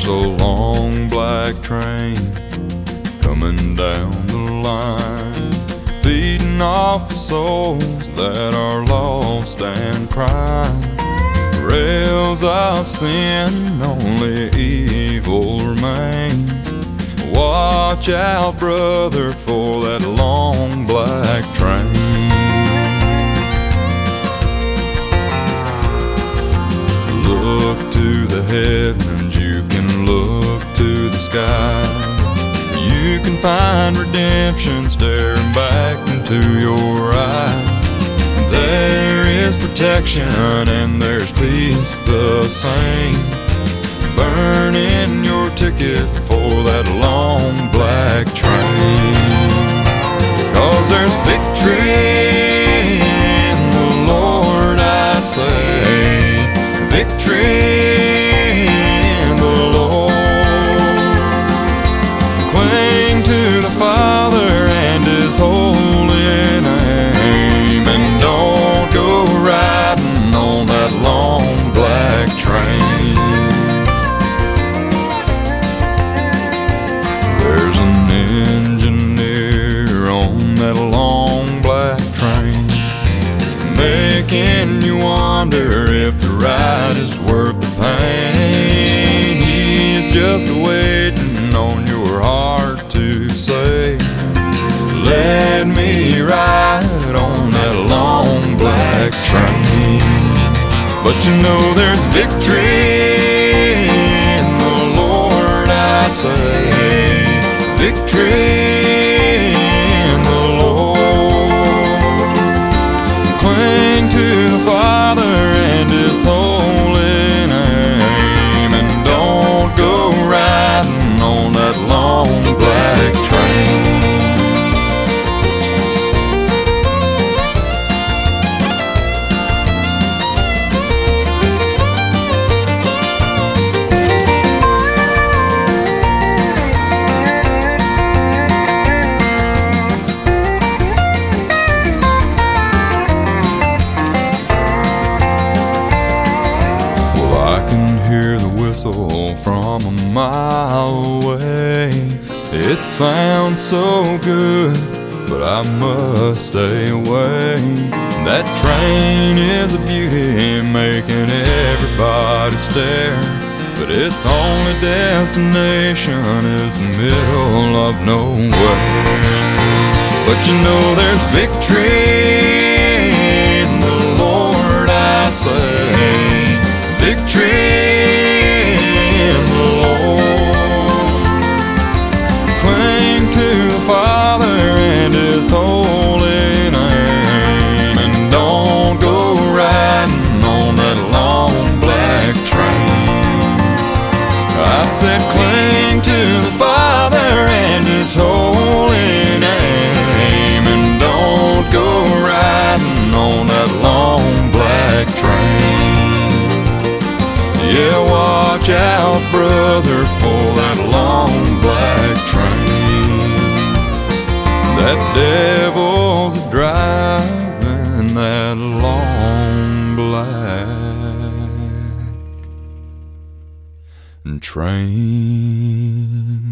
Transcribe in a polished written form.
There's a long black train coming down the line, feeding off the souls that are lost and crying. Rails of sin, only evil remains. Watch out, brother, for that long black train. Look to the heavens, you can look to the skies. You can find redemption staring back into your eyes. There is protection and there's peace the same. Burn in your ticket for that long black train. 'Cause there's victory in the Lord, I say. Victory in the Lord. Cling to the Father and His holy name, and don't go riding on that long black train. There's an engineer on that long black train, making you wonder if the ride is worth the pain. He's just waiting on your heart to say, let me ride on that long black train. But you know there's victory in the Lord, I say. Victory in the Lord. Cling to the Father and His holy name, and don't go riding on that long black train. Hear the whistle from a mile away. It sounds so good, but I must stay away. That train is a beauty, making everybody stare, but its only destination is the middle of nowhere. But you know there's victory in the Lord, I say. Victory in the Lord. Cling to the Father and His holy name, and don't go riding on that long black train. I said cling to the Father and His holy name, and don't go riding on that long black train. Yeah, watch out, brother, for that long black train. That devil's driving that long black train.